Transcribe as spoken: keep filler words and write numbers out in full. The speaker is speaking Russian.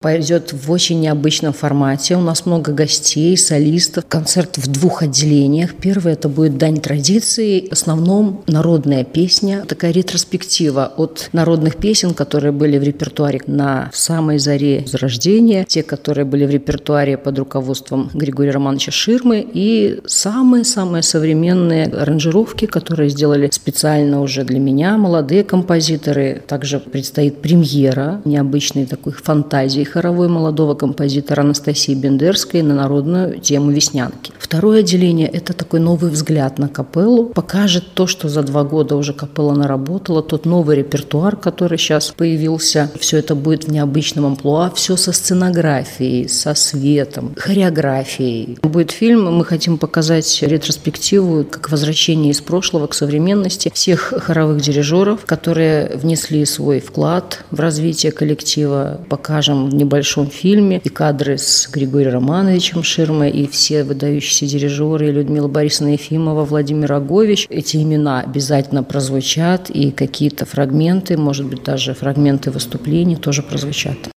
пойдет в очень необычном формате. У нас много гостей, солистов. Концерт в двух отделениях. Первое – это будет «Дань традиции». В основном народная песня. Такая ретроспектива от народных песен, которые были в репертуаре на самой заре Возрождения, те, которые были в репертуаре под руководством Григория Романовича Ширмы, и самые-самые современные аранжировки, которые сделали специально уже для меня молодые композиторы. Также предстоит премьера необычной такой фантазии хоровой молодого композитора Анастасии Бендерской на народную тему «Веснянки». Второе отделение – это такой новый взгляд на капеллу, покажет то, что за два года уже капелла наработала, тот новый репертуар, который сейчас появился. Все это будет в необычном амплуа, все со сценографией, со светом, хореографией. Будет фильм, мы хотим показать ретроспективу, как возвращение из прошлого к современности всех хоровых дирижеров, которые внесли свой вклад в развитие коллектива. Покажем в небольшом фильме и кадры с Григорием Романовичем Ширмой, и все выдающиеся дирижеры, и Людмила Борисовна Ефимова, Владимир Рогович. Эти имена обязательно прозвучат, и какие-то фрагменты, может быть, даже фрагменты выступлений тоже прозвучат.